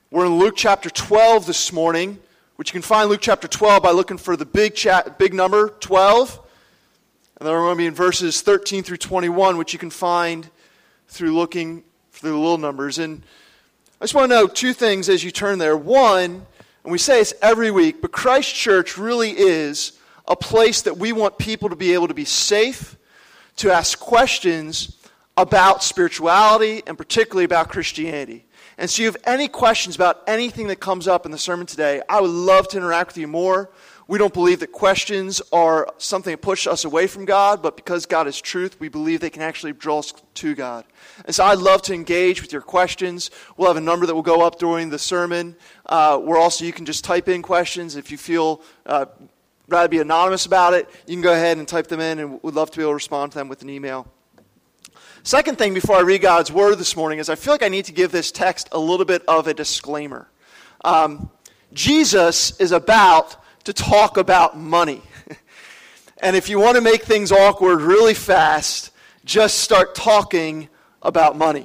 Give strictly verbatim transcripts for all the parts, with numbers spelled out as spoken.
We're in Luke chapter twelve this morning, which you can find Luke chapter twelve by looking for the big chat, big number, twelve. And then we're going to be in verses thirteen through twenty-one, which you can find through looking through the little numbers. And I just want to know two things as you turn there. One, and we say this every week, but Christ Church really is a place that we want people to be able to be safe, to ask questions about spirituality, and particularly about Christianity. And so if you have any questions about anything that comes up in the sermon today, I would love to interact with you more. We don't believe that questions are something that push us away from God, but because God is truth, we believe they can actually draw us to God. And so I'd love to engage with your questions. We'll have a number that will go up during the sermon, uh, where also you can just type in questions. If you feel uh, rather be anonymous about it, you can go ahead and type them in, and we'd love to be able to respond to them with an email. Second thing before I read God's Word this morning is I feel like I need to give this text a little bit of a disclaimer. Um, Jesus is about to talk about money. And if you want to make things awkward really fast, just start talking about money.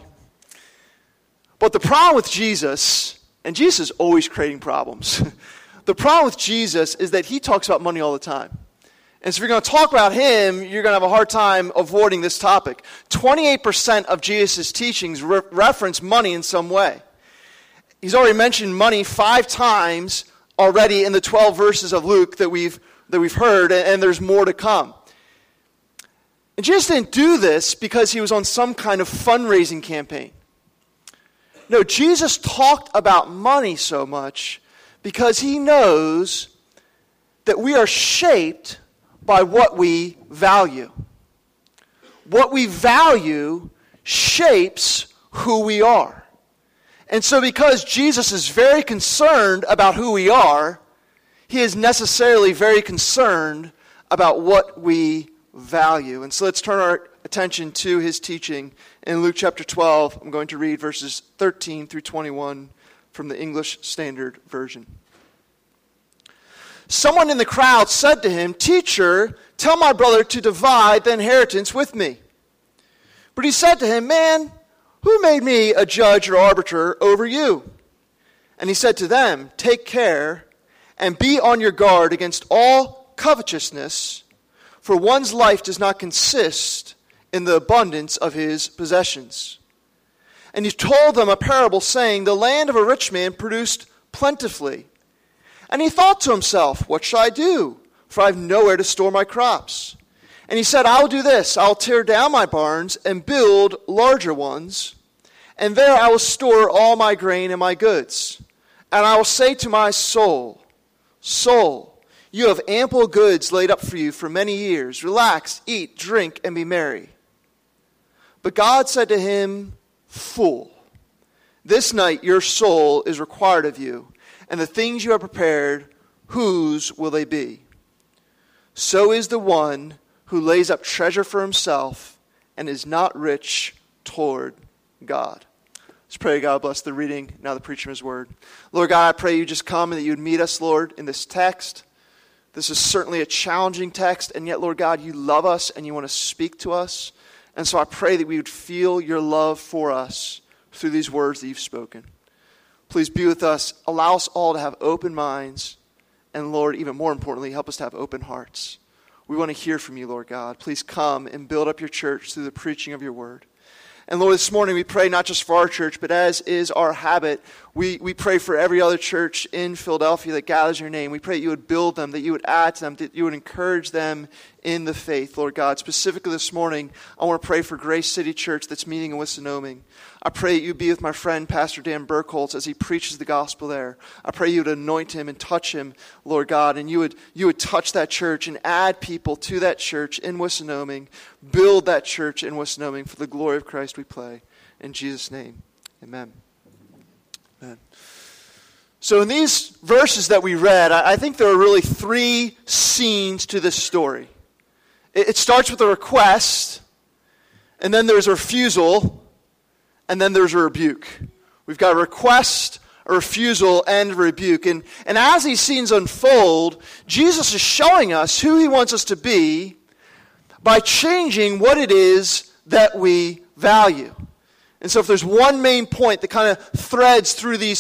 But the problem with Jesus, and Jesus is always creating problems, the problem with Jesus is that he talks about money all the time. And so if you're going to talk about him, you're going to have a hard time avoiding this topic. twenty-eight percent of Jesus' teachings re- reference money in some way. He's already mentioned money five times already in the twelve verses of Luke that we've that we've heard, and, and there's more to come. And Jesus didn't do this because he was on some kind of fundraising campaign. No, Jesus talked about money so much because he knows that we are shaped by what we value. What we value shapes who we are. And so because Jesus is very concerned about who we are, he is necessarily very concerned about what we value. And so let's turn our attention to his teaching in Luke chapter twelve. I'm going to read verses thirteen through twenty-one from the English Standard Version. Someone in the crowd said to him, "Teacher, tell my brother to divide the inheritance with me." But he said to him, "Man, who made me a judge or arbiter over you?" And he said to them, "Take care and be on your guard against all covetousness, for one's life does not consist in the abundance of his possessions." And he told them a parable, saying, "The land of a rich man produced plentifully. And he thought to himself, 'What shall I do? For I have nowhere to store my crops.' And he said, 'I will do this. I will tear down my barns and build larger ones. And there I will store all my grain and my goods. And I will say to my soul, Soul, you have ample goods laid up for you for many years. Relax, eat, drink, and be merry.' But God said to him, 'Fool, this night your soul is required of you. And the things you have prepared, whose will they be? So is the one who lays up treasure for himself and is not rich toward God." Let's pray. God bless the reading, now the preaching of his word. Lord God, I pray you just come and that you would meet us, Lord, in this text. This is certainly a challenging text, and yet, Lord God, you love us and you want to speak to us. And so I pray that we would feel your love for us through these words that you've spoken. Please be with us. Allow us all to have open minds. And Lord, even more importantly, help us to have open hearts. We want to hear from you, Lord God. Please come and build up your church through the preaching of your word. And Lord, this morning we pray not just for our church, but as is our habit, we, we pray for every other church in Philadelphia that gathers your name. We pray that you would build them, that you would add to them, that you would encourage them in the faith, Lord God. Specifically this morning, I want to pray for Grace City Church that's meeting in Wissinoming. I pray that you be with my friend, Pastor Dan Burkholz, as he preaches the gospel there. I pray you would anoint him and touch him, Lord God, and you would you would touch that church and add people to that church in Wissinoming. Build that church in Wissinoming for the glory of Christ, we pray. In Jesus' name, amen. Amen. So in these verses that we read, I think there are really three scenes to this story. It starts with a request, and then there's a refusal, and then there's a rebuke. We've got a request, a refusal, and a rebuke. And, and as these scenes unfold, Jesus is showing us who he wants us to be by changing what it is that we value. And so if there's one main point that kind of threads through these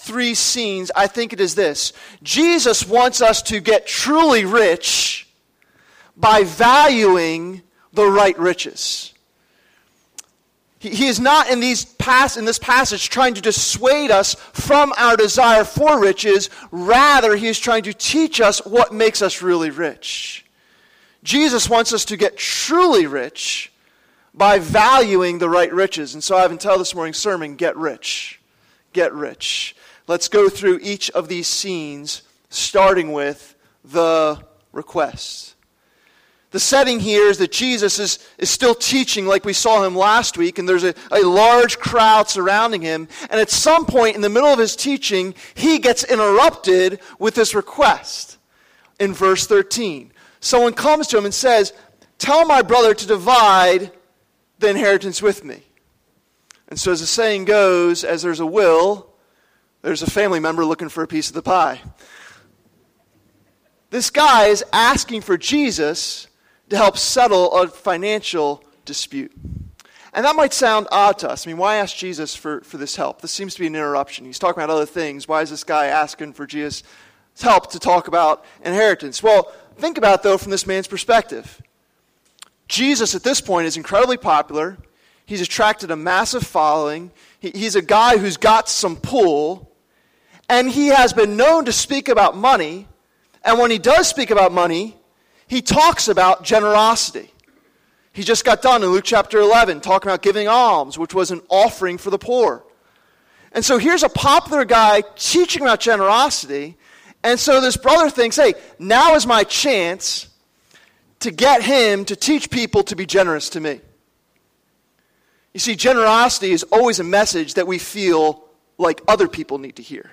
three scenes, I think it is this. Jesus wants us to get truly rich by valuing the right riches. He, he is not in, these pass, in this passage trying to dissuade us from our desire for riches. Rather, he is trying to teach us what makes us really rich. Jesus wants us to get truly rich by valuing the right riches. And so I have entitled this morning's sermon, Get Rich. Get Rich. Let's go through each of these scenes, starting with the request. The setting here is that Jesus is, is still teaching like we saw him last week, and there's a, a large crowd surrounding him. And at some point in the middle of his teaching, he gets interrupted with this request. In verse thirteen, someone comes to him and says, "Tell my brother to divide the inheritance with me." And so as the saying goes, as there's a will, there's a family member looking for a piece of the pie. This guy is asking for Jesus to help settle a financial dispute. And that might sound odd to us. I mean, why ask Jesus for, for this help? This seems to be an interruption. He's talking about other things. Why is this guy asking for Jesus' help to talk about inheritance? Well, think about it, though, from this man's perspective. Jesus, at this point, is incredibly popular. He's attracted a massive following. He, he's a guy who's got some pull. And he has been known to speak about money. And when he does speak about money, he talks about generosity. He just got done in Luke chapter eleven talking about giving alms, which was an offering for the poor. And so here's a popular guy teaching about generosity. And so this brother thinks, hey, now is my chance to get him to teach people to be generous to me. You see, generosity is always a message that we feel like other people need to hear.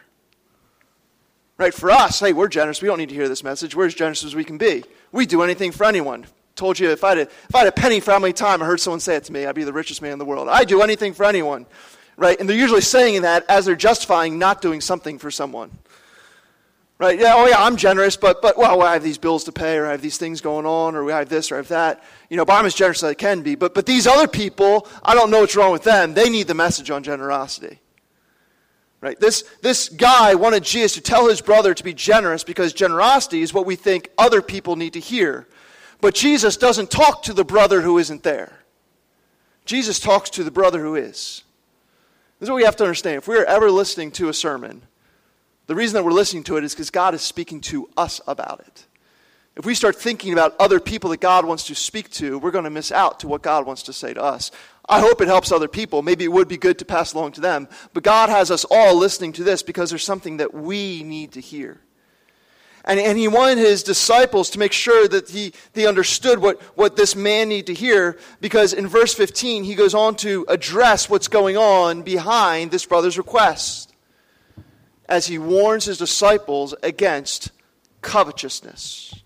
Right? For us, hey, we're generous. We don't need to hear this message. We're as generous as we can be. We do anything for anyone. Told you if I had a, if I had a penny for how many times I heard someone say it to me, I'd be the richest man in the world. I do anything for anyone. Right? And they're usually saying that as they're justifying not doing something for someone. Right? Yeah, oh yeah, I'm generous, but, but well, I have these bills to pay, or I have these things going on, or I have this, or I have that. You know, but I'm as generous as I can be. But, but these other people, I don't know what's wrong with them. They need the message on generosity. Right? This, this guy wanted Jesus to tell his brother to be generous because generosity is what we think other people need to hear. But Jesus doesn't talk to the brother who isn't there. Jesus talks to the brother who is. This is what we have to understand. If we are ever listening to a sermon, the reason that we're listening to it is because God is speaking to us about it. If we start thinking about other people that God wants to speak to, we're going to miss out to what God wants to say to us. I hope it helps other people. Maybe it would be good to pass along to them. But God has us all listening to this because there's something that we need to hear. And, and he wanted his disciples to make sure that he, they understood what, what this man needed to hear, because in verse fifteen, he goes on to address what's going on behind this brother's request, as he warns his disciples against covetousness.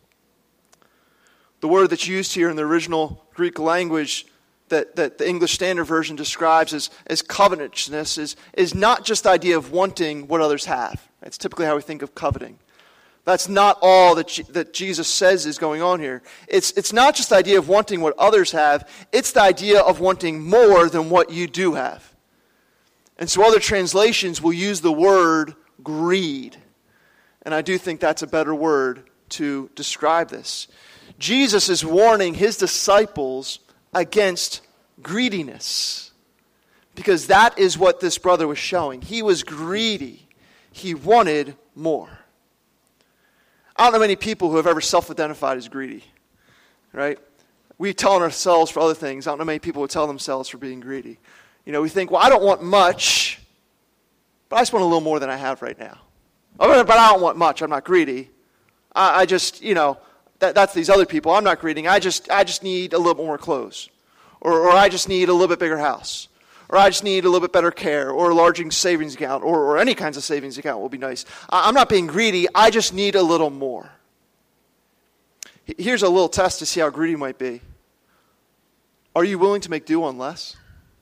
The word that's used here in the original Greek language that, that the English Standard Version describes as, as covetousness is, is not just the idea of wanting what others have. It's typically how we think of coveting. That's not all that, G- that Jesus says is going on here. It's, it's not just the idea of wanting what others have. It's the idea of wanting more than what you do have. And so other translations will use the word greed. And I do think that's a better word to describe this. Jesus is warning his disciples against greediness, because that is what this brother was showing. He was greedy. He wanted more. I don't know many people who have ever self-identified as greedy, right? We tell ourselves for other things. I don't know many people who tell themselves for being greedy. You know, we think, well, I don't want much, but I just want a little more than I have right now. Oh, but I don't want much. I'm not greedy. I, I just, you know, that, that's these other people. I'm not greedy. I just, I just need a little bit more clothes, or, or I just need a little bit bigger house, or I just need a little bit better care, or a larger savings account, or, or any kinds of savings account will be nice. I'm not being greedy. I just need a little more. Here's a little test to see how greedy you might be. Are you willing to make do on less?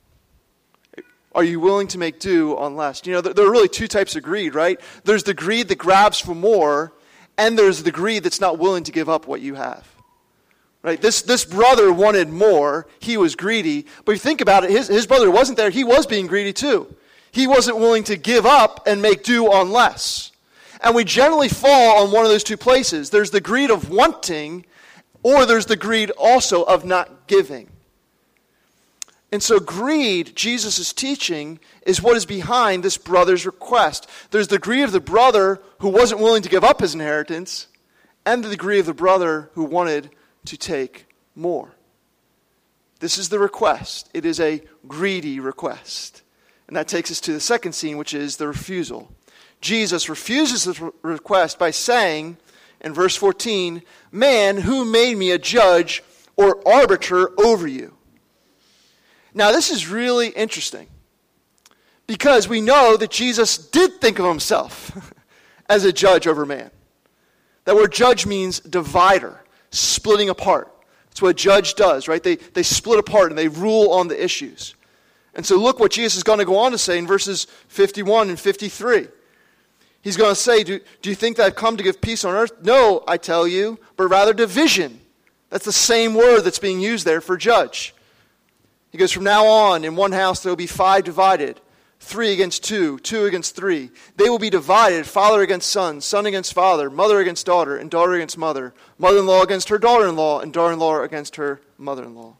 Are you willing to make do on less? You know, there are really two types of greed, right? There's the greed that grabs for more, and there's the greed that's not willing to give up what you have. Right? This this brother wanted more. He was greedy. But if you think about it, his, his brother wasn't there. He was being greedy too. He wasn't willing to give up and make do on less. And we generally fall on one of those two places. There's the greed of wanting, or there's the greed also of not giving. And so greed, Jesus is teaching, is what is behind this brother's request. There's the greed of the brother who wasn't willing to give up his inheritance, and the greed of the brother who wanted to take more. This is the request. It is a greedy request. And that takes us to the second scene, which is the refusal. Jesus refuses this request by saying, in verse fourteen, "Man, who made me a judge or arbiter over you?" Now, this is really interesting, because we know that Jesus did think of himself as a judge over man. That word judge means divider, splitting apart. That's what a judge does, right? They, they split apart and they rule on the issues. And so look what Jesus is going to go on to say in verses fifty-one and fifty-three. He's going to say, do, do you think that I've come to give peace on earth? No, I tell you, but rather division. That's the same word that's being used there for judge. He goes, from now on, in one house there will be five divided, three against two, two against three. They will be divided, father against son, son against father, mother against daughter, and daughter against mother, mother-in-law against her daughter-in-law, and daughter-in-law against her mother-in-law.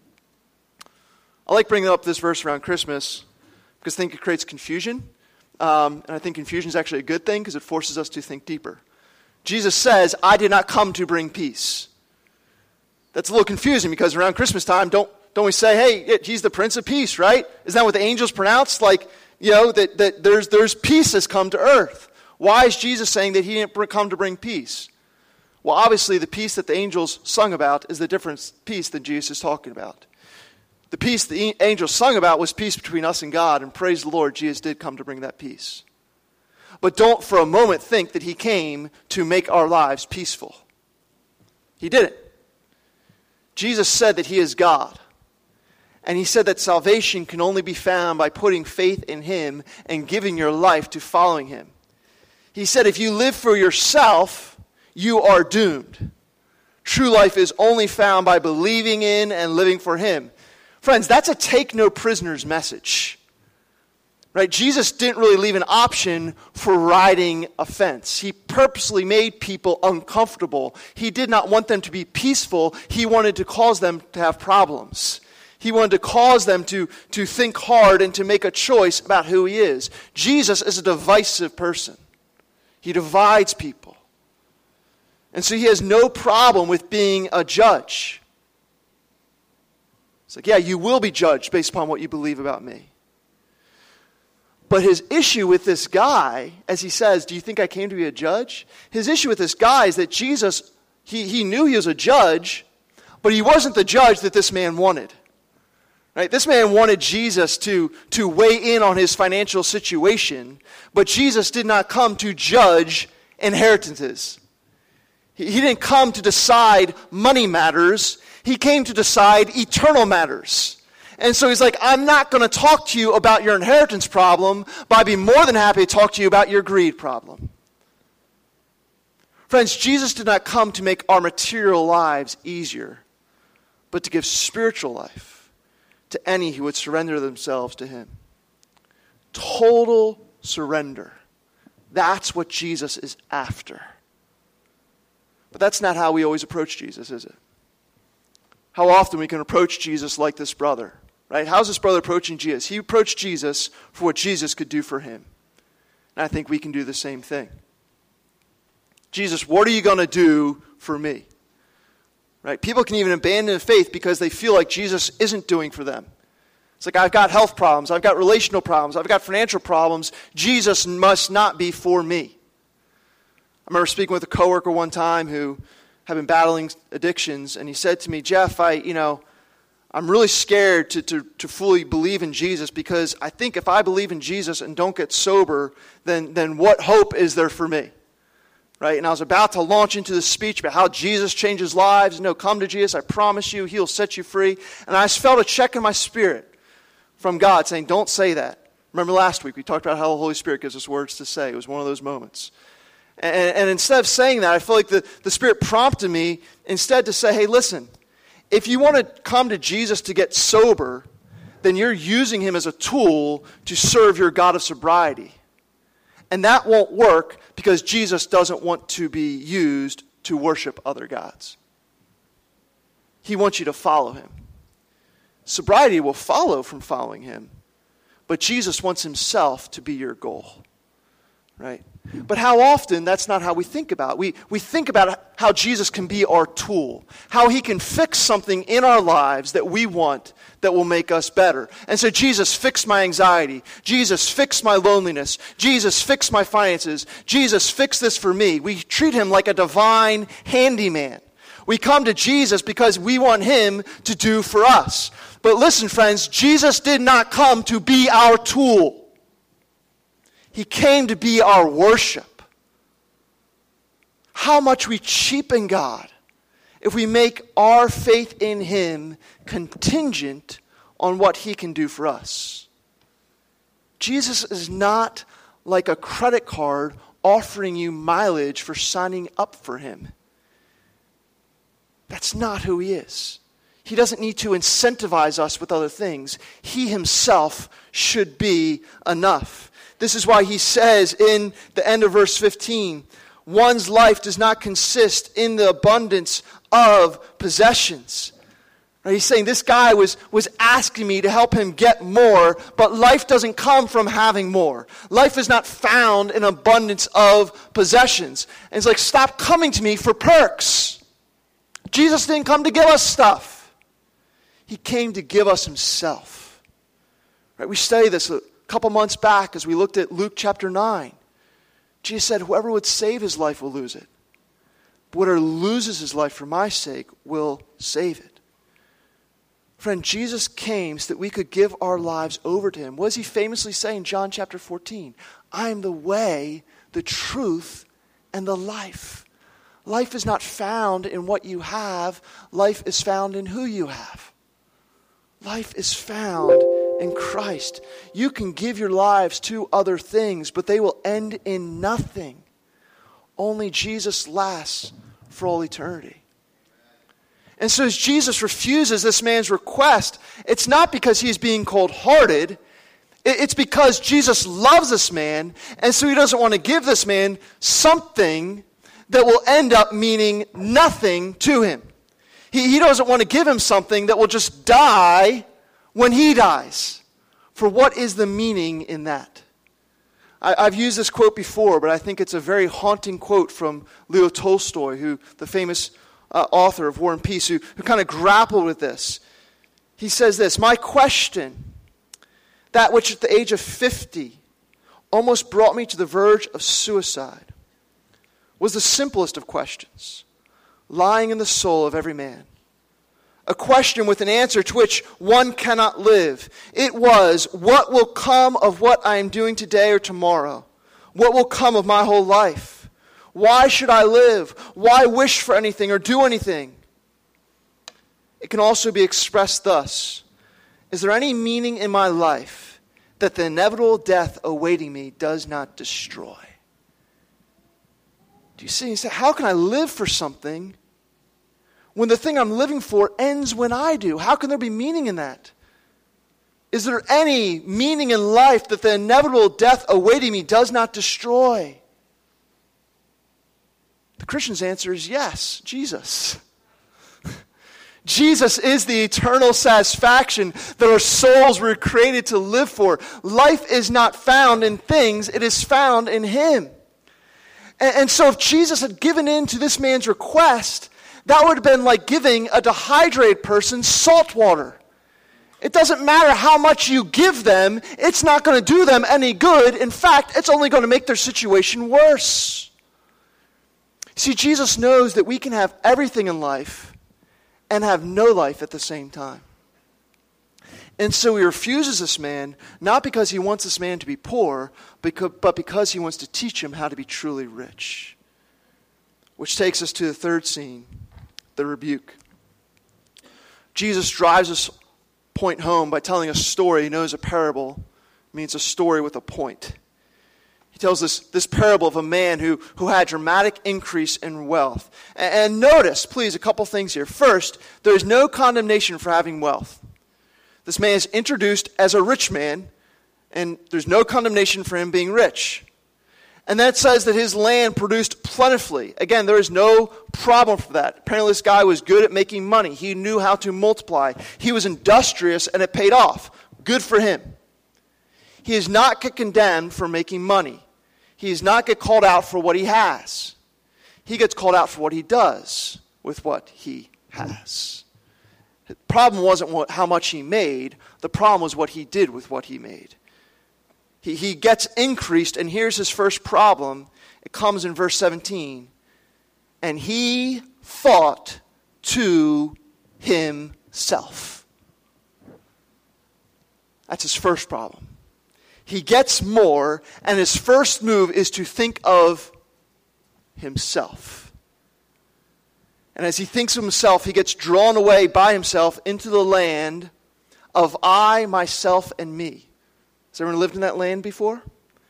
I like bringing up this verse around Christmas because I think it creates confusion. Um, and I think confusion is actually a good thing because it forces us to think deeper. Jesus says, I did not come to bring peace. That's a little confusing because around Christmas time, don't don't we say, hey, he's the Prince of Peace, right? Isn't that what the angels pronounced? Like, you know, that, that there's there's peace has come to earth. Why is Jesus saying that he didn't come to bring peace? Well, obviously, the peace that the angels sung about is the different peace that Jesus is talking about. The peace the angels sung about was peace between us and God, and praise the Lord, Jesus did come to bring that peace. But don't for a moment think that he came to make our lives peaceful. He didn't. Jesus said that he is God. And he said that salvation can only be found by putting faith in him and giving your life to following him. He said if you live for yourself, you are doomed. True life is only found by believing in and living for him. Friends, that's a take no prisoners message. Right? Jesus didn't really leave an option for riding a fence. He purposely made people uncomfortable. He did not want them to be peaceful. He wanted to cause them to have problems. He wanted to cause them to, to think hard and to make a choice about who he is. Jesus is a divisive person. He divides people. And so he has no problem with being a judge. It's like, yeah, you will be judged based upon what you believe about me. But his issue with this guy, as he says, do you think I came to be a judge? His issue with this guy is that Jesus, he, he knew he was a judge, but he wasn't the judge that this man wanted. Right? This man wanted Jesus to, to weigh in on his financial situation, but Jesus did not come to judge inheritances. He, he didn't come to decide money matters. He came to decide eternal matters. And so he's like, I'm not going to talk to you about your inheritance problem, but I'd be more than happy to talk to you about your greed problem. Friends, Jesus did not come to make our material lives easier, but to give spiritual life to any who would surrender themselves to him. Total surrender. That's what Jesus is after. But that's not how we always approach Jesus, is it? How often we can approach Jesus like this brother, right? How's this brother approaching Jesus? He approached Jesus for what Jesus could do for him. And I think we can do the same thing. Jesus, what are you going to do for me? Right? People can even abandon faith because they feel like Jesus isn't doing for them. It's like, I've got health problems, I've got relational problems, I've got financial problems. Jesus must not be for me. I remember speaking with a coworker one time who had been battling addictions, and he said to me, Jeff, I, you know, I'm really scared to, to, to fully believe in Jesus because I think if I believe in Jesus and don't get sober, then, then what hope is there for me? Right? And I was about to launch into this speech about how Jesus changes lives. No, come to Jesus. I promise you, he'll set you free. And I just felt a check in my spirit from God saying, don't say that. Remember last week we talked about how the Holy Spirit gives us words to say. It was one of those moments. And, and instead of saying that, I feel like the, the Spirit prompted me instead to say, hey, listen, if you want to come to Jesus to get sober, then you're using him as a tool to serve your God of sobriety. And that won't work because Jesus doesn't want to be used to worship other gods. He wants you to follow him. Sobriety will follow from following him, but Jesus wants himself to be your goal, right? But how often that's not how we think about it. We, we think about how Jesus can be our tool, how he can fix something in our lives that we want that will make us better. And so Jesus, fix my anxiety. Jesus, fix my loneliness. Jesus, fix my finances. Jesus, fix this for me. We treat him like a divine handyman. We come to Jesus because we want him to do for us. But listen, friends, Jesus did not come to be our tool. He came to be our worship. How much we cheapen God if we make our faith in him contingent on what he can do for us. Jesus is not like a credit card offering you mileage for signing up for him. That's not who he is. He doesn't need to incentivize us with other things. He himself should be enough. This is why he says in the end of verse fifteen, one's life does not consist in the abundance of possessions. Right? He's saying this guy was, was asking me to help him get more, but life doesn't come from having more. Life is not found in abundance of possessions. And it's like, stop coming to me for perks. Jesus didn't come to give us stuff. He came to give us himself. Right? We studied this a couple months back as we looked at Luke chapter nine. Jesus said, whoever would save his life will lose it. But whoever loses his life for my sake will save it. Friend, Jesus came so that we could give our lives over to him. What does he famously say in John chapter fourteen? I am the way, the truth, and the life. Life is not found in what you have. Life is found in who you have. Life is found in Christ. You can give your lives to other things, but they will end in nothing. Only Jesus lasts for all eternity. And so as Jesus refuses this man's request, it's not because he's being cold-hearted. It's because Jesus loves this man, and so he doesn't want to give this man something that will end up meaning nothing to him. He, he doesn't want to give him something that will just die when he dies. For what is the meaning in that? I, I've used this quote before, but I think it's a very haunting quote from Leo Tolstoy, who the famous uh, author of War and Peace, who, who kind of grappled with this. He says this, my question, that which at the age of fifty almost brought me to the verge of suicide, was the simplest of questions, lying in the soul of every man. A question with an answer to which one cannot live. It was, what will come of what I am doing today or tomorrow? What will come of my whole life? Why should I live? Why wish for anything or do anything? It can also be expressed thus. Is there any meaning in my life that the inevitable death awaiting me does not destroy? Do you see? He said, how can I live for something when the thing I'm living for ends when I do? How can there be meaning in that? Is there any meaning in life that the inevitable death awaiting me does not destroy? The Christian's answer is yes, Jesus. Jesus is the eternal satisfaction that our souls were created to live for. Life is not found in things, it is found in him. And, and so if Jesus had given in to this man's request, that would have been like giving a dehydrated person salt water. It doesn't matter how much you give them, it's not going to do them any good. In fact, it's only going to make their situation worse. See, Jesus knows that we can have everything in life and have no life at the same time. And so he refuses this man, not because he wants this man to be poor, but because he wants to teach him how to be truly rich. Which takes us to the third scene, the rebuke. Jesus drives this point home by telling a story. He knows a parable means a story with a point. He tells this, this parable of a man who, who had dramatic increase in wealth. And, and notice, please, a couple things here. First, there is no condemnation for having wealth. This man is introduced as a rich man, and there's no condemnation for him being rich. And that says that his land produced plentifully. Again, there is no problem for that. Apparently this guy was good at making money. He knew how to multiply. He was industrious, and it paid off. Good for him. He is not get condemned for making money. He does not get called out for what he has. He gets called out for what he does with what he has. The problem wasn't what, how much he made. The problem was what he did with what he made. He, he gets increased, and here's his first problem. It comes in verse seventeen. And he thought to himself. That's his first problem. He gets more, and his first move is to think of himself. And as he thinks of himself, he gets drawn away by himself into the land of I, myself, and me. Has everyone lived in that land before?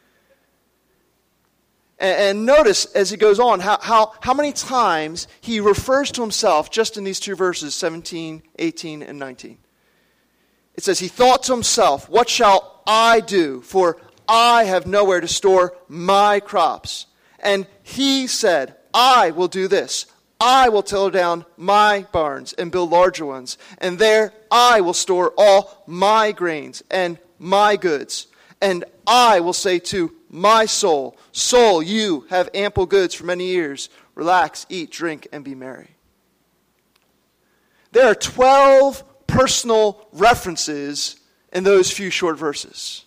And, and notice as he goes on how, how, how many times he refers to himself just in these two verses, seventeen, eighteen, and nineteen. It says, he thought to himself, what shall I do? For I have nowhere to store my crops. And he said, I will do this. I will tear down my barns and build larger ones. And there I will store all my grains and my goods. And I will say to my soul, soul, you have ample goods for many years. Relax, eat, drink, and be merry. There are twelve personal references in those few short verses.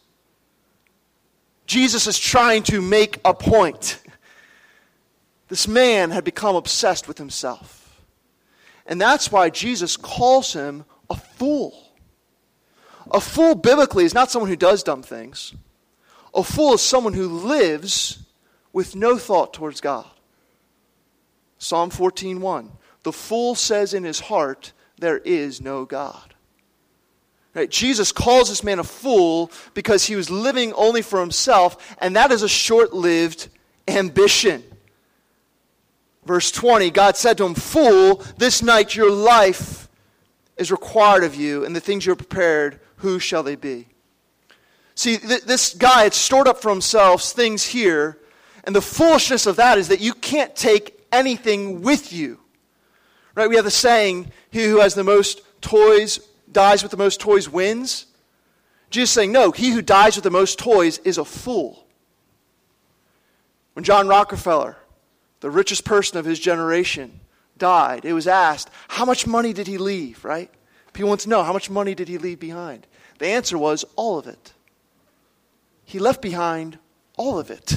Jesus is trying to make a point. This man had become obsessed with himself. And that's why Jesus calls him a fool. A fool biblically is not someone who does dumb things. A fool is someone who lives with no thought towards God. Psalm fourteen one. The fool says in his heart, there is no God. Right? Jesus calls this man a fool because he was living only for himself, and that is a short-lived ambition. Verse twenty, God said to him, fool, this night your life is required of you, and the things you have prepared, who shall they be? See, th- this guy had stored up for himself things here, and the foolishness of that is that you can't take anything with you. Right? We have the saying, he who has the most toys, dies with the most toys wins. Jesus is saying, no, he who dies with the most toys is a fool. When John Rockefeller, the richest person of his generation, died, it was asked, how much money did he leave, right? People want to know, how much money did he leave behind? The answer was, all of it. He left behind all of it.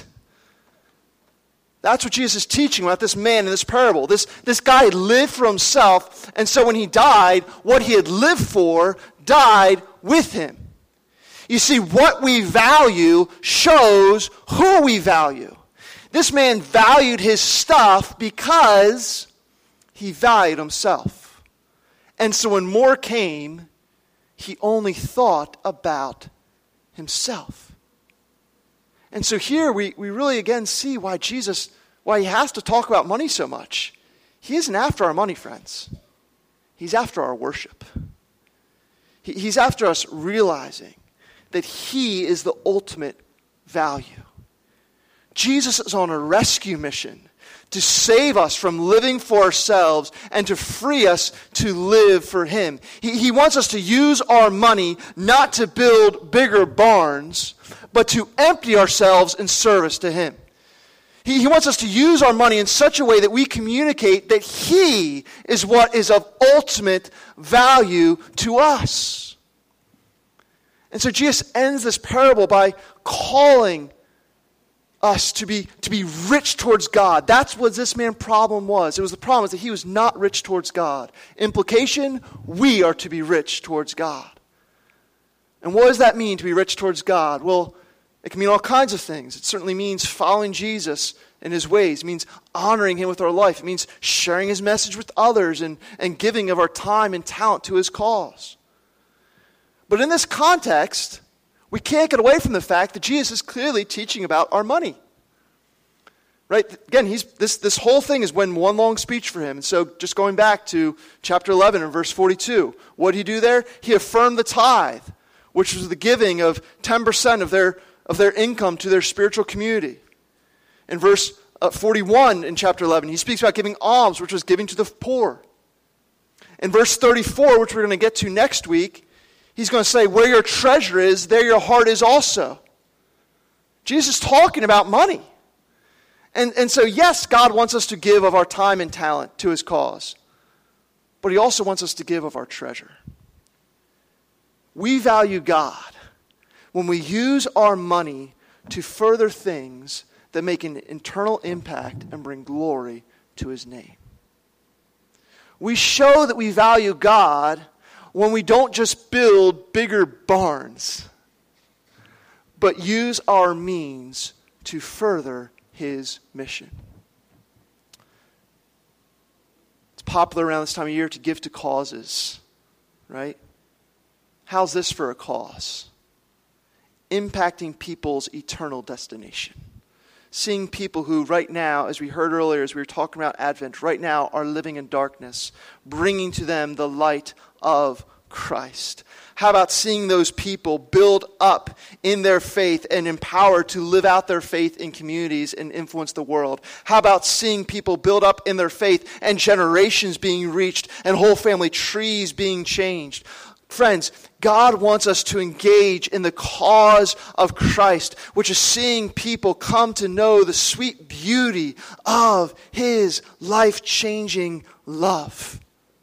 That's what Jesus is teaching about this man in this parable. This, this guy had lived for himself, and so when he died, what he had lived for died with him. You see, what we value shows who we value. This man valued his stuff because he valued himself. And so when more came, he only thought about himself. And so here we, we really again see why Jesus, why he has to talk about money so much. He isn't after our money, friends. He's after our worship. He, he's after us realizing that he is the ultimate value. Jesus is on a rescue mission to save us from living for ourselves and to free us to live for him. He, he wants us to use our money not to build bigger barns, but to empty ourselves in service to him. He, he wants us to use our money in such a way that we communicate that he is what is of ultimate value to us. And so Jesus ends this parable by calling us to be, to be rich towards God. That's what this man's problem was. It was the problem is that he was not rich towards God. Implication, we are to be rich towards God. And what does that mean, to be rich towards God? Well, it can mean all kinds of things. It certainly means following Jesus in his ways. It means honoring him with our life. It means sharing his message with others and, and giving of our time and talent to his cause. But in this context, we can't get away from the fact that Jesus is clearly teaching about our money. Right? Again, he's this, this whole thing is when one long speech for him. And so just going back to chapter eleven and verse forty-two, what did he do there? He affirmed the tithe, which was the giving of ten percent of their, of their income to their spiritual community. In verse uh, forty-one in chapter eleven, he speaks about giving alms, which was giving to the poor. In verse thirty-four, which we're going to get to next week, he's going to say, where your treasure is, there your heart is also. Jesus is talking about money. And, and so, yes, God wants us to give of our time and talent to his cause. But he also wants us to give of our treasure. We value God when we use our money to further things that make an internal impact and bring glory to his name. We show that we value God when we don't just build bigger barns, but use our means to further his mission. It's popular around this time of year to give to causes, right? How's this for a cause? Impacting people's eternal destination. Seeing people who right now, as we heard earlier, as we were talking about Advent, right now are living in darkness, bringing to them the light of Christ. How about seeing those people build up in their faith and empowered to live out their faith in communities and influence the world? How about seeing people build up in their faith and generations being reached and whole family trees being changed? Friends, God wants us to engage in the cause of Christ, which is seeing people come to know the sweet beauty of his life-changing love.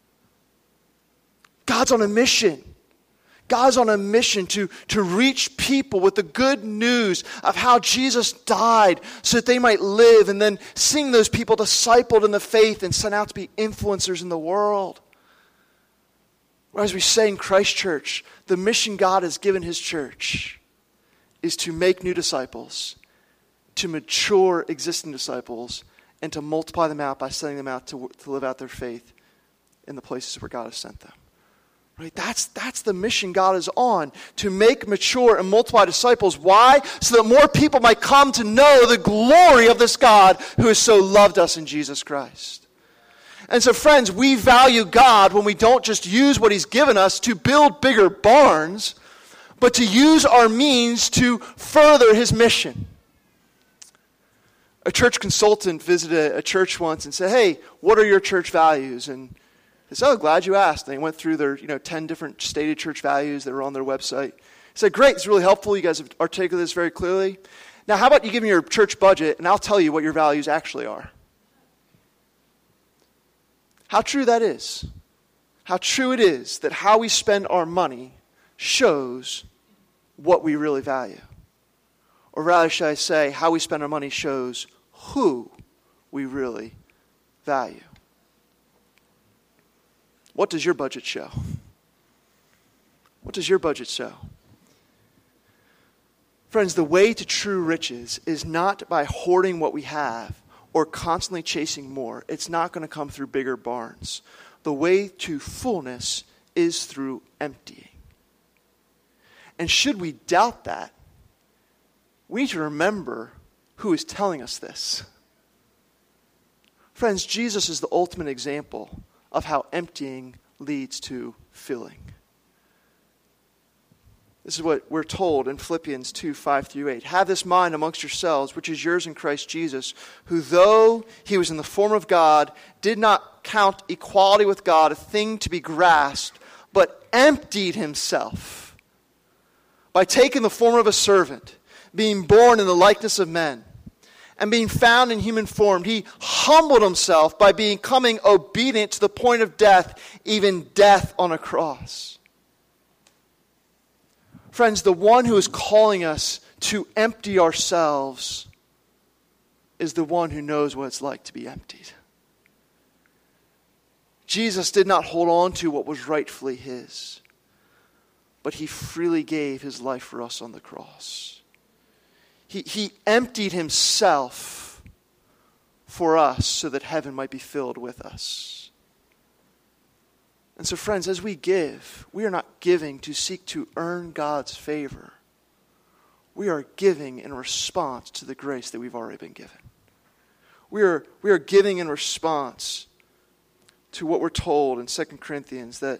God's on a mission. God's on a mission to, to reach people with the good news of how Jesus died so that they might live, and then seeing those people discipled in the faith and sent out to be influencers in the world. Or as we say in Christ Church, the mission God has given his church is to make new disciples, to mature existing disciples, and to multiply them out by sending them out to, to live out their faith in the places where God has sent them. Right? That's, that's the mission God is on, to make mature and multiply disciples. Why? So that more people might come to know the glory of this God who has so loved us in Jesus Christ. And so, friends, we value God when we don't just use what he's given us to build bigger barns, but to use our means to further his mission. A church consultant visited a church once and said, hey, what are your church values? And they said, oh, glad you asked. And they went through their, you know, ten different stated church values that were on their website. He said, great, it's really helpful. You guys have articulated this very clearly. Now, how about you give me your church budget, and I'll tell you what your values actually are. How true that is. How true it is that how we spend our money shows what we really value. Or rather, should I say, how we spend our money shows who we really value. What does your budget show? What does your budget show? Friends, the way to true riches is not by hoarding what we have or constantly chasing more. It's not going to come through bigger barns. The way to fullness is through emptying. And should we doubt that, we need to remember who is telling us this. Friends, Jesus is the ultimate example of how emptying leads to filling. This is what we're told in Philippians two, five through eight. Have this mind amongst yourselves, which is yours in Christ Jesus, who though he was in the form of God, did not count equality with God a thing to be grasped, but emptied himself by taking the form of a servant, being born in the likeness of men, and being found in human form. He humbled himself by becoming obedient to the point of death, even death on a cross. Friends, the one who is calling us to empty ourselves is the one who knows what it's like to be emptied. Jesus did not hold on to what was rightfully his, but he freely gave his life for us on the cross. He, he emptied himself for us so that heaven might be filled with us. And so, friends, as we give, we are not giving to seek to earn God's favor. We are giving in response to the grace that we've already been given. We are, we are giving in response to what we're told in Second Corinthians, that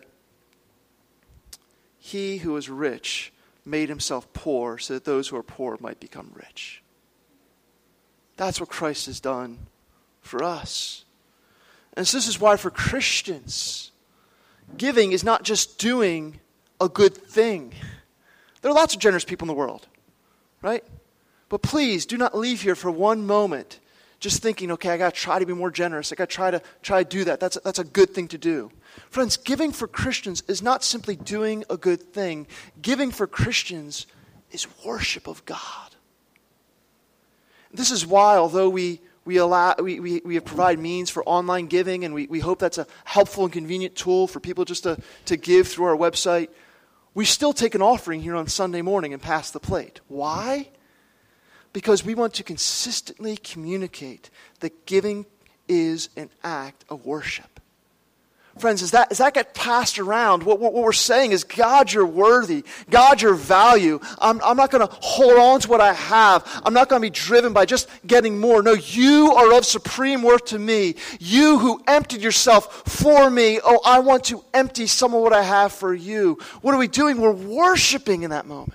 he who is rich made himself poor so that those who are poor might become rich. That's what Christ has done for us. And so this is why for Christians, giving is not just doing a good thing. There are lots of generous people in the world, right? But please do not leave here for one moment just thinking, okay, I got to try to be more generous. I got to try to try to do that. That's, that's a good thing to do. Friends, giving for Christians is not simply doing a good thing. Giving for Christians is worship of God. This is why, although we we allow we, we, we provide means for online giving, and we, we hope that's a helpful and convenient tool for people just to, to give through our website, we still take an offering here on Sunday morning and pass the plate. Why? Because we want to consistently communicate that giving is an act of worship. Friends, as that, as that gets passed around, what, what we're saying is, God, you're worthy. God, you're value. I'm, I'm not going to hold on to what I have. I'm not going to be driven by just getting more. No, you are of supreme worth to me. You who emptied yourself for me. Oh, I want to empty some of what I have for you. What are we doing? We're worshiping in that moment.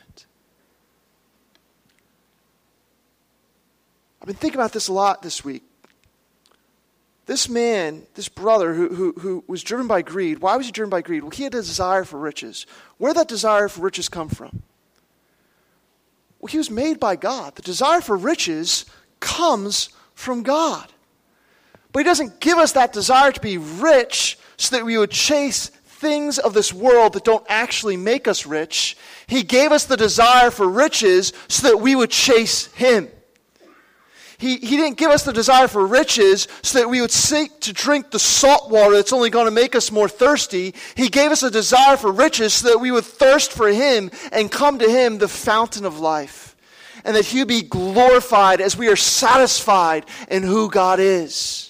I've been thinking about this a lot this week. This man, this brother who, who, who was driven by greed, why was he driven by greed? Well, he had a desire for riches. Where did that desire for riches come from? Well, he was made by God. The desire for riches comes from God. But he doesn't give us that desire to be rich so that we would chase things of this world that don't actually make us rich. He gave us the desire for riches so that we would chase him. He, he didn't give us the desire for riches so that we would seek to drink the salt water that's only going to make us more thirsty. He gave us a desire for riches so that we would thirst for him and come to him, the fountain of life. And that he would be glorified as we are satisfied in who God is.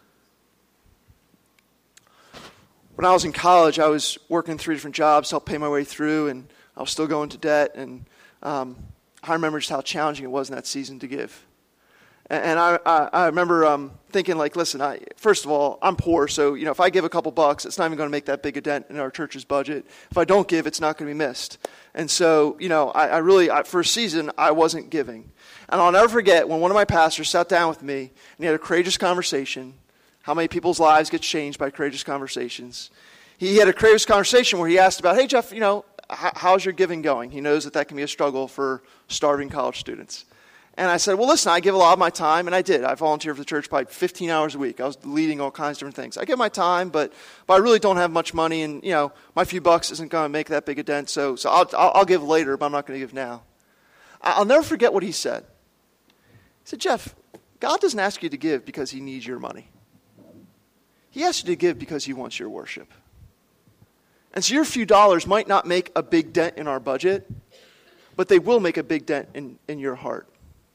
When I was in college, I was working three different jobs to help pay my way through, and I was still going to debt. And um, I remember just how challenging it was in that season to give. And I, I, I remember um, thinking, like, listen, I, first of all, I'm poor, so you know, if I give a couple bucks, it's not even going to make that big a dent in our church's budget. If I don't give, it's not going to be missed. And so, you know, I, I really, I, for a season, I wasn't giving. And I'll never forget when one of my pastors sat down with me, and he had a courageous conversation. How many people's lives get changed by courageous conversations? He had a courageous conversation where he asked about, hey, Jeff, you know, how, how's your giving going? He knows that that can be a struggle for starving college students. And I said, well, listen, I give a lot of my time, and I did. I volunteered for the church probably fifteen hours a week. I was leading all kinds of different things. I give my time, but but I really don't have much money, and, you know, my few bucks isn't going to make that big a dent, so so I'll, I'll, I'll give later, but I'm not going to give now. I'll never forget what he said. He said, Jeff, God doesn't ask you to give because he needs your money. He asks you to give because he wants your worship. And so your few dollars might not make a big dent in our budget, but they will make a big dent in, in your heart.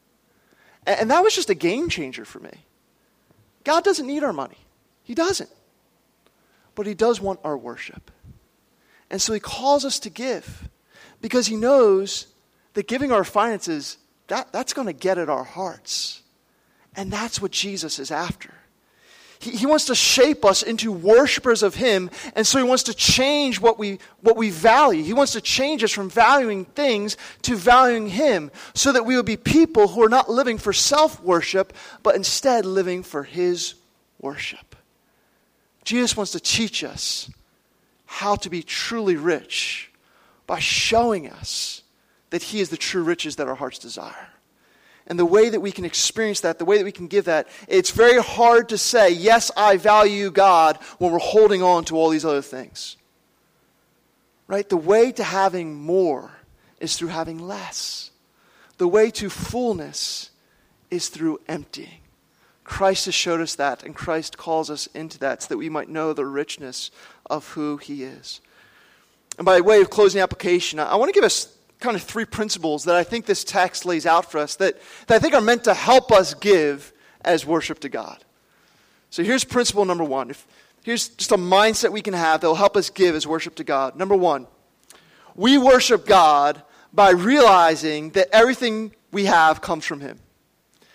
And that was just a game changer for me. God doesn't need our money. He doesn't. But he does want our worship. And so he calls us to give because he knows that giving our finances, that, that's going to get at our hearts. And that's what Jesus is after. He, he wants to shape us into worshipers of him, and so he wants to change what we what we value. He wants to change us from valuing things to valuing him, so that we will be people who are not living for self-worship, but instead living for his worship. Jesus wants to teach us how to be truly rich by showing us that he is the true riches that our hearts desire. And the way that we can experience that, the way that we can give that, it's very hard to say, yes, I value God, when we're holding on to all these other things. Right? The way to having more is through having less. The way to fullness is through emptying. Christ has showed us that, and Christ calls us into that so that we might know the richness of who he is. And by way of closing application, I want to give us kind of three principles that I think this text lays out for us that, that I think are meant to help us give as worship to God. So here's principle number one. If, here's just a mindset we can have that will help us give as worship to God. Number one, we worship God by realizing that everything we have comes from him.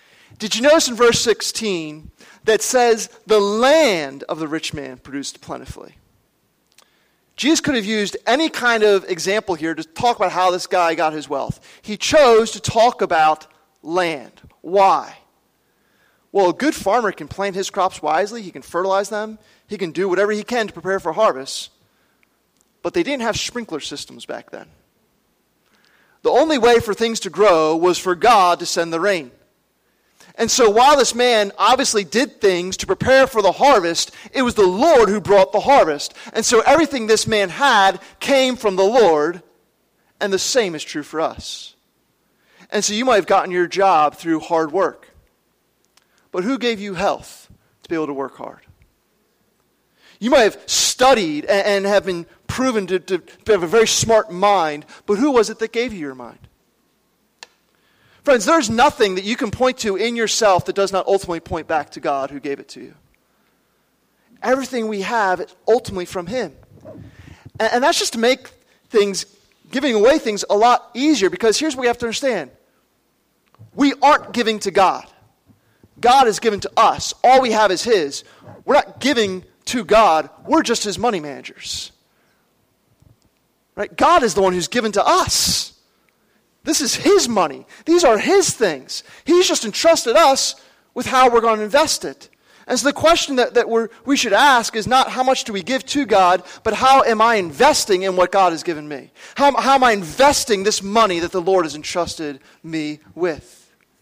Did you notice in verse sixteen that says the land of the rich man produced plentifully? Jesus could have used any kind of example here to talk about how this guy got his wealth. He chose to talk about land. Why? Well, a good farmer can plant his crops wisely. He can fertilize them. He can do whatever he can to prepare for harvest. But they didn't have sprinkler systems back then. The only way for things to grow was for God to send the rain. And so while this man obviously did things to prepare for the harvest, it was the Lord who brought the harvest. And so everything this man had came from the Lord, and the same is true for us. And so you might have gotten your job through hard work. But who gave you health to be able to work hard? You might have studied and have been proven to, to have a very smart mind, but who was it that gave you your mind? Friends, there's nothing that you can point to in yourself that does not ultimately point back to God who gave it to you. Everything we have is ultimately from Him. And, and that's just to make things, giving away things a lot easier, because here's what we have to understand. We aren't giving to God. God is given to us. All we have is His. We're not giving to God. We're just His money managers. Right? God is the one who's given to us. This is His money. These are His things. He's just entrusted us with how we're going to invest it. And so the question that, that we're, we should ask is not how much do we give to God, but how am I investing in what God has given me? How, how am I investing this money that the Lord has entrusted me with?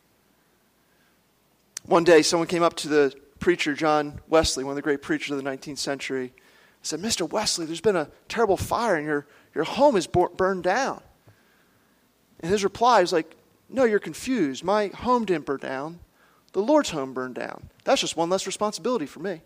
One day, someone came up to the preacher, John Wesley, one of the great preachers of the nineteenth century, said, Mister Wesley, there's been a terrible fire and your, your home is burned down. And his reply was like, no, you're confused. My home didn't burn down. The Lord's home burned down. That's just one less responsibility for me.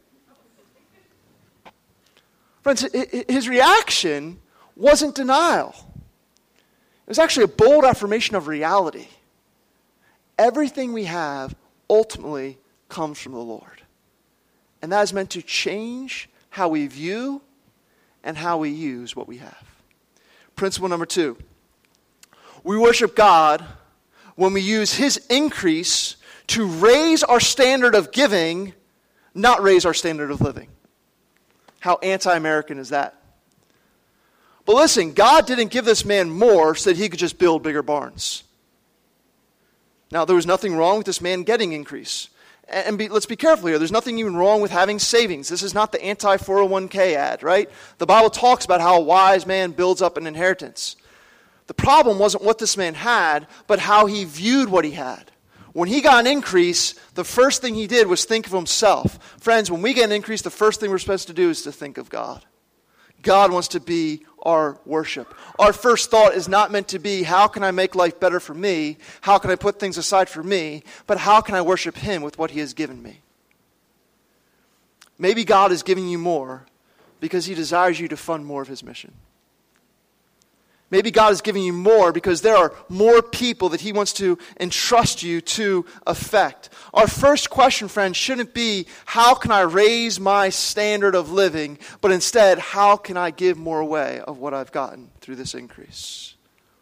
Friends, his reaction wasn't denial. It was actually a bold affirmation of reality. Everything we have ultimately comes from the Lord. And that is meant to change how we view and how we use what we have. Principle number two. We worship God when we use His increase to raise our standard of giving, not raise our standard of living. How anti-American is that? But listen, God didn't give this man more so that he could just build bigger barns. Now, there was nothing wrong with this man getting increase. And be, let's be careful here. There's nothing even wrong with having savings. This is not the anti four oh one k ad, right? The Bible talks about how a wise man builds up an inheritance. The problem wasn't what this man had, but how he viewed what he had. When he got an increase, the first thing he did was think of himself. Friends, when we get an increase, the first thing we're supposed to do is to think of God. God wants to be our worship. Our first thought is not meant to be, how can I make life better for me? How can I put things aside for me? But how can I worship Him with what He has given me? Maybe God is giving you more because He desires you to fund more of His mission. Maybe God is giving you more because there are more people that He wants to entrust you to affect. Our first question, friends, shouldn't be, how can I raise my standard of living? But instead, how can I give more away of what I've gotten through this increase?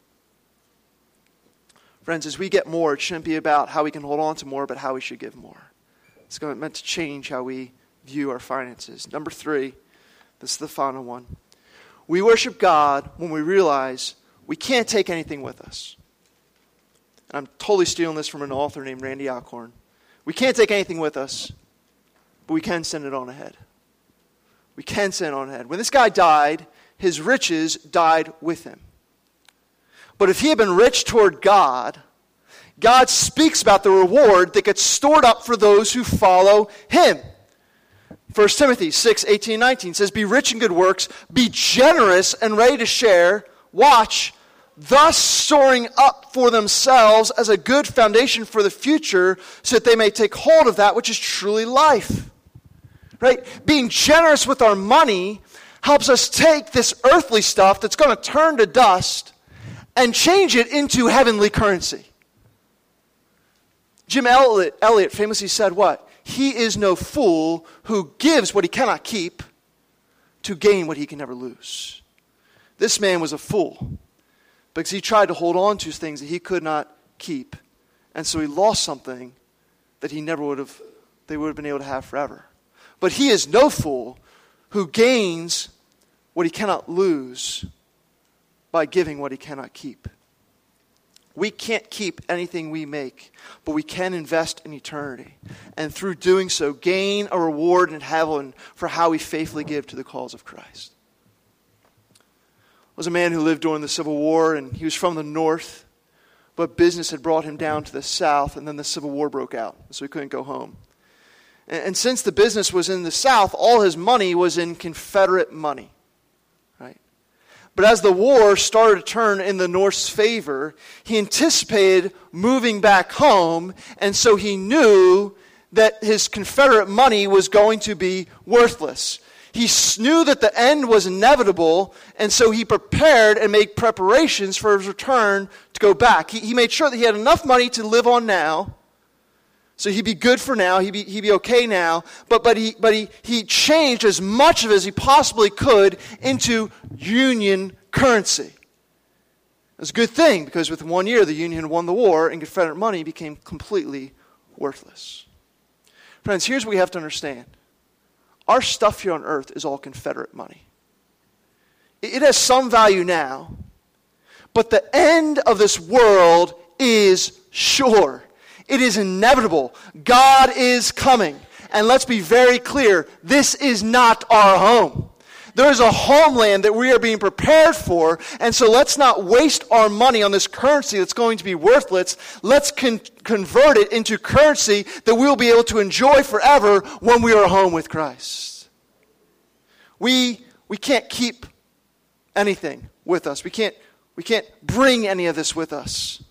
Friends, as we get more, it shouldn't be about how we can hold on to more, but how we should give more. It's meant to change how we view our finances. Number three, this is the final one. We worship God when we realize we can't take anything with us. And I'm totally stealing this from an author named Randy Alcorn. We can't take anything with us, but we can send it on ahead. We can send it on ahead. When this guy died, his riches died with him. But if he had been rich toward God, God speaks about the reward that gets stored up for those who follow Him. First Timothy six, eighteen, nineteen says, be rich in good works, be generous and ready to share. Watch, thus storing up for themselves as a good foundation for the future, so that they may take hold of that which is truly life. Right? Being generous with our money helps us take this earthly stuff that's going to turn to dust and change it into heavenly currency. Jim Elliot, Elliot famously said what? He is no fool who gives what he cannot keep to gain what he can never lose. This man was a fool because he tried to hold on to things that he could not keep. And so he lost something that he never would have, they would have been able to have forever. But he is no fool who gains what he cannot lose by giving what he cannot keep. We can't keep anything we make, but we can invest in eternity. And through doing so, gain a reward in heaven for how we faithfully give to the cause of Christ. There was a man who lived during the Civil War, and he was from the north, but business had brought him down to the south, and then the Civil War broke out, so he couldn't go home. And, and since the business was in the south, all his money was in Confederate money. But as the war started to turn in the North's favor, he anticipated moving back home, and so he knew that his Confederate money was going to be worthless. He knew that the end was inevitable, and so he prepared and made preparations for his return to go back. He, he made sure that he had enough money to live on now, so he'd be good for now, he'd be, he'd be okay now, but, but, he, but he, he changed as much of it as he possibly could into Union currency. It was a good thing, because within one year the Union won the war and Confederate money became completely worthless. Friends, here's what we have to understand. Our stuff here on earth is all Confederate money. It has some value now, but the end of this world is sure. It is inevitable. God is coming. And let's be very clear, this is not our home. There is a homeland that we are being prepared for, and so let's not waste our money on this currency that's going to be worthless. Let's con- convert it into currency that we'll be able to enjoy forever when we are home with Christ. We, we can't keep anything with us. We can't, we can't bring any of this with us.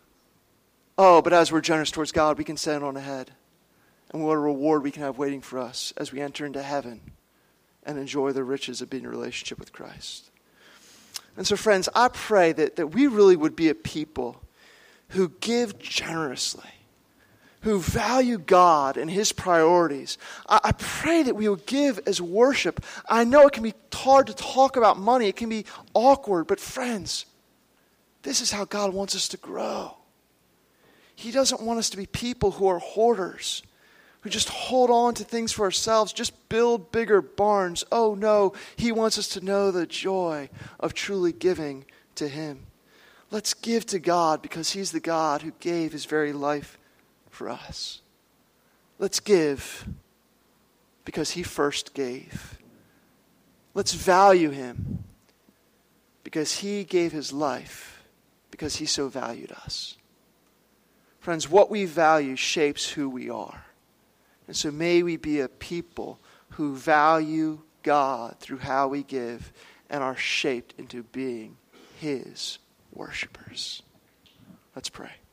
Oh, but as we're generous towards God, we can send on ahead. And what a reward we can have waiting for us as we enter into heaven and enjoy the riches of being in a relationship with Christ. And so, friends, I pray that, that we really would be a people who give generously, who value God and His priorities. I, I pray that we will give as worship. I know it can be hard to talk about money. It can be awkward. But friends, this is how God wants us to grow. He doesn't want us to be people who are hoarders, who just hold on to things for ourselves, just build bigger barns. Oh no, He wants us to know the joy of truly giving to Him. Let's give to God because He's the God who gave His very life for us. Let's give because He first gave. Let's value Him because He gave His life, because He so valued us. Friends, what we value shapes who we are. And so may we be a people who value God through how we give and are shaped into being His worshipers. Let's pray.